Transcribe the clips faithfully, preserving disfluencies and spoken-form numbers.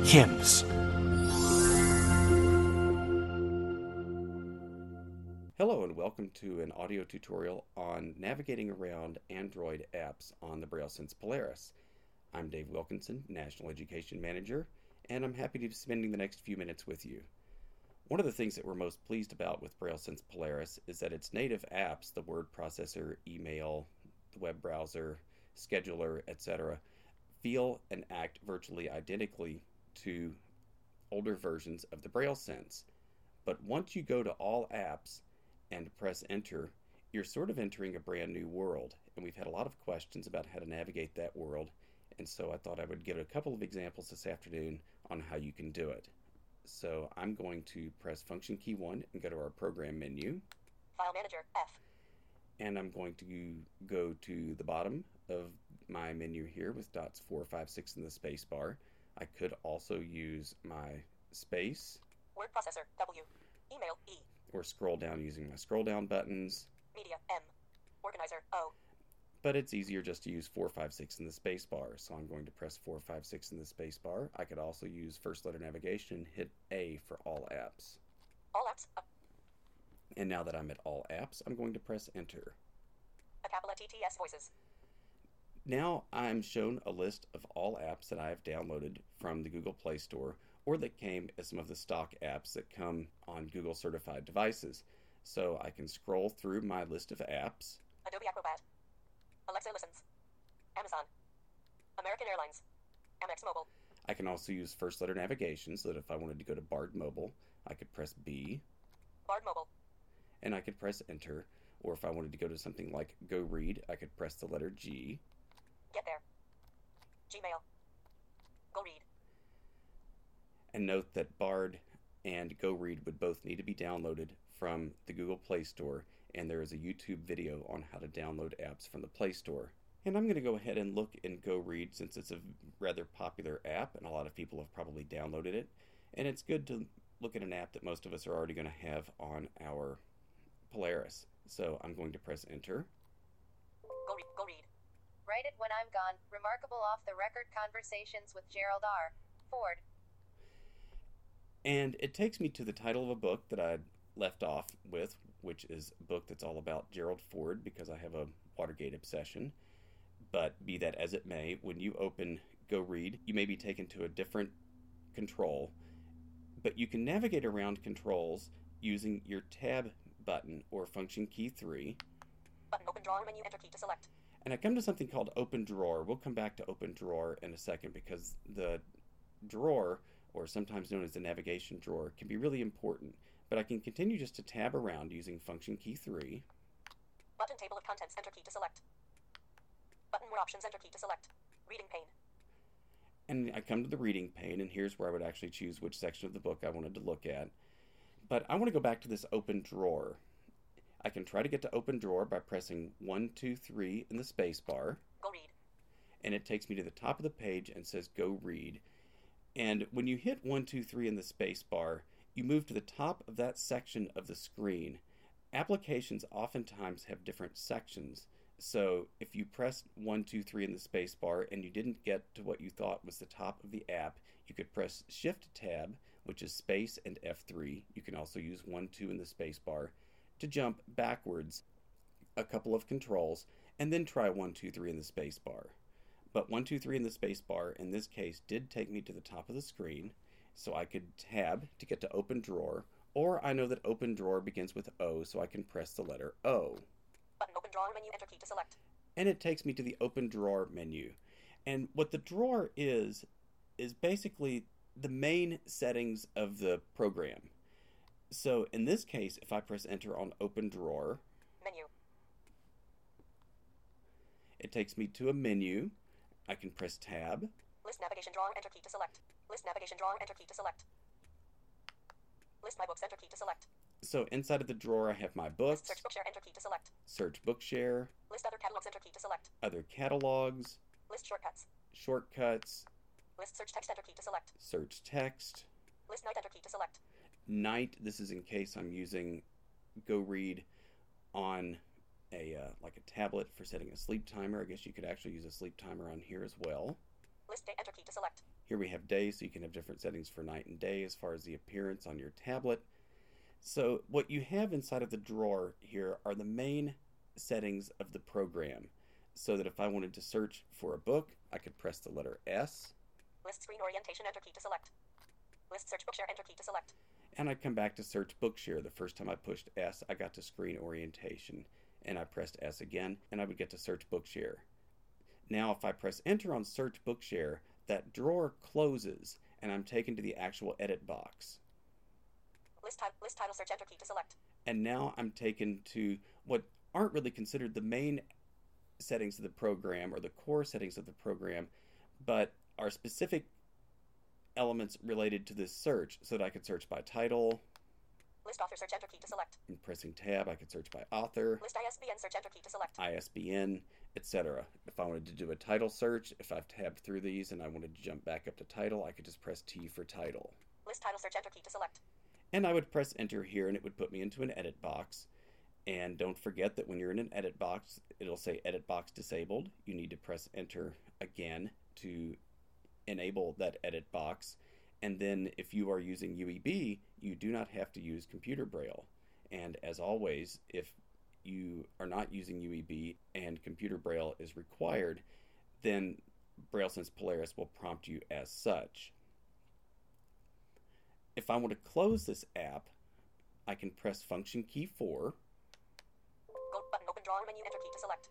hymns. Hello and welcome to an audio tutorial on navigating around Android apps on the BrailleSense Polaris. I'm Dave Wilkinson, National Education Manager, and I'm happy to be spending the next few minutes with you. One of the things that we're most pleased about with BrailleSense Polaris is that its native apps, the word processor, email, the web browser, scheduler, et cetera, feel and act virtually identically to older versions of the BrailleSense. But once you go to all apps and press enter, you're sort of entering a brand new world. And we've had a lot of questions about how to navigate that world. And so I thought I would give a couple of examples this afternoon on how you can do it. So I'm going to press function key one and go to our program menu. File manager, F. And I'm going to go to the bottom of my menu here with dots four, five, six in the space bar. I could also use my space. Word processor, W. Email, E. Or scroll down using my scroll down buttons. Media, M. Organizer, O. But it's easier just to use four, five, six in the space bar. So I'm going to press four, five, six in the space bar. I could also use first letter navigation and hit A for all apps. All apps, up. And now that I'm at all apps, I'm going to press enter. A Capella T T S voices. Now I'm shown a list of all apps that I have downloaded from the Google Play Store or that came as some of the stock apps that come on Google certified devices. So I can scroll through my list of apps. Adobe Acrobat. Alexa listens. Amazon. American Airlines. Amex Mobile. I can also use first letter navigation so that if I wanted to go to Bard Mobile, I could press B. Bard Mobile. And I could press enter. Or if I wanted to go to something like Go Read, I could press the letter G. Get there. Gmail. Go Read. And note that Bard and Go Read would both need to be downloaded from the Google Play Store, and there is a YouTube video on how to download apps from the Play Store. And I'm going to go ahead and look in Go Read since it's a rather popular app and a lot of people have probably downloaded it. And it's good to look at an app that most of us are already going to have on our Polaris. So I'm going to press enter. Go Read. Go Read. Write it when I'm gone. Remarkable off-the-record conversations with Gerald R. Ford. And it takes me to the title of a book that I'd left off with, which is a book that's all about Gerald Ford because I have a Watergate obsession. But be that as it may, when you open Go Read, you may be taken to a different control, but you can navigate around controls using your tab button or function key three. Button open drawer menu, enter key to select. And I come to something called Open Drawer. We'll come back to Open Drawer in a second because the drawer, or sometimes known as the navigation drawer, can be really important. But I can continue just to tab around using function key three. Button table of contents, enter key to select. Button more options, enter key to select. Reading pane. And I come to the reading pane, and here's where I would actually choose which section of the book I wanted to look at. But I want to go back to this Open Drawer. I can try to get to Open Drawer by pressing one, two, three in the space bar. Go Read. And it takes me to the top of the page and says Go Read. And when you hit one, two, three in the space bar, you move to the top of that section of the screen. Applications oftentimes have different sections. So if you press one, two, three in the space bar and you didn't get to what you thought was the top of the app, you could press Shift Tab, which is space and F three. You can also use one, two in the space bar to jump backwards a couple of controls and then try one, two, three in the space bar. But one, two, three in the space bar in this case did take me to the top of the screen, so I could tab to get to Open Drawer, or I know that Open Drawer begins with O, so I can press the letter O. Button open drawer menu, enter key to select. And it takes me to the Open Drawer menu. And what the drawer is, is basically the main settings of the program. So in this case, if I press enter on Open Drawer, Menu. it takes me to a menu. I can press tab. List navigation drawer, enter key to select. List navigation drawer, enter key to select. List my books, enter key to select. So inside of the drawer, I have my books. List search bookshare, enter key to select. Search Bookshare. List other catalogs, enter key to select. Other catalogs. List shortcuts. Shortcuts. List search text, enter key to select. Search text. List night, enter key to select. Night, this is in case I'm using Go Read on a uh, like a tablet for setting a sleep timer. I guess you could actually use a sleep timer on here as well. List day, enter key to select. Here we have day, so you can have different settings for night and day as far as the appearance on your tablet. So what you have inside of the drawer here are the main settings of the program, so that if I wanted to search for a book, I could press the letter S. List screen orientation, enter key to select. List search Bookshare, enter key to select. And I'd come back to search Bookshare. The first time I pushed S, I got to screen orientation. And I pressed S again, and I would get to search Bookshare. Now if I press enter on search Bookshare, that drawer closes, and I'm taken to the actual edit box. List, ti- list title search, enter key to select. And now I'm taken to what aren't really considered the main settings of the program or the core settings of the program, but are specific elements related to this search, so that I could search by title. List author search, enter key to select. And pressing tab, I could search by author, List I S B N search, enter key to select. I S B N, et cetera. If I wanted to do a title search, if I've tabbed through these and I wanted to jump back up to title, I could just press T for title. List title search, enter key to select. And I would press enter here, and it would put me into an edit box. And don't forget that when you're in an edit box, it'll say edit box disabled. You need to press enter again to enable that edit box. And then if you are using U E B, you do not have to use computer braille. And as always, if you are not using U E B and computer braille is required, then BrailleSense Polaris will prompt you as such. If I want to close this app, I can press function key four. Go button, open drawing menu, enter key to select.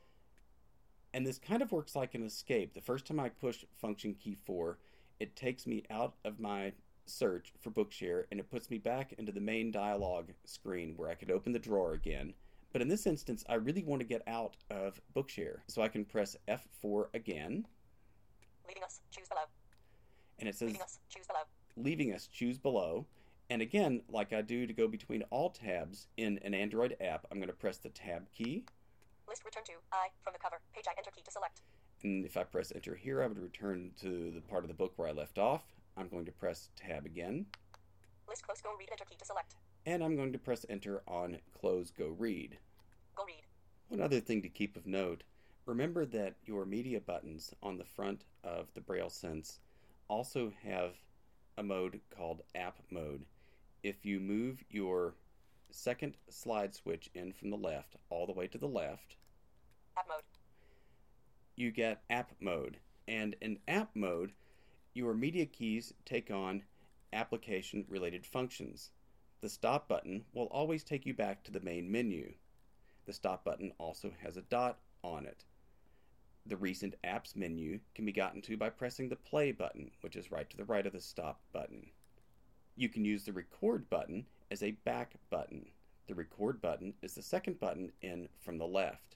And this kind of works like an escape. The first time I push function key four, it takes me out of my search for Bookshare, and it puts me back into the main dialog screen where I could open the drawer again. But in this instance, I really want to get out of Bookshare. So I can press F four again. Leaving us, choose below. And it says, Leaving us, choose below. leaving us, choose below. And again, like I do to go between all tabs in an Android app, I'm going to press the tab key. List return to, I, from the cover, page I, enter key to select. And if I press enter here, I would return to the part of the book where I left off. I'm going to press tab again. List close, go read, enter key to select. And I'm going to press enter on close, go read. Go read. One other thing to keep of note, remember that your media buttons on the front of the BrailleSense also have a mode called app mode. If you move your second slide switch in from the left all the way to the left, App mode. you get app mode. And in app mode, your media keys take on application related functions. The stop button will always take you back to the main menu. The stop button also has a dot on it. The recent apps menu can be gotten to by pressing the play button, which is right to the right of the stop button. You can use the record button as a back button. The record button is the second button in from the left.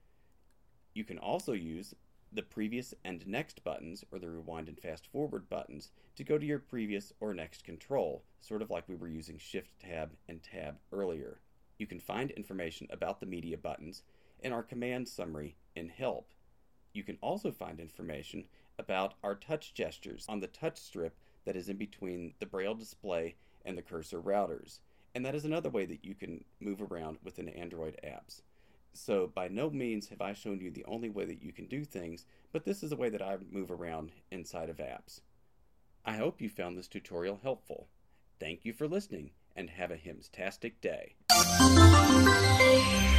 You can also use the previous and next buttons, or the rewind and fast forward buttons, to go to your previous or next control, sort of like we were using Shift Tab and Tab earlier. You can find information about the media buttons in our command summary in Help. You can also find information about our touch gestures on the touch strip that is in between the Braille display and the cursor routers. And that is another way that you can move around within Android apps. So by no means have I shown you the only way that you can do things, but this is the way that I move around inside of apps. I hope you found this tutorial helpful. Thank you for listening, and have a hymns-tastic day.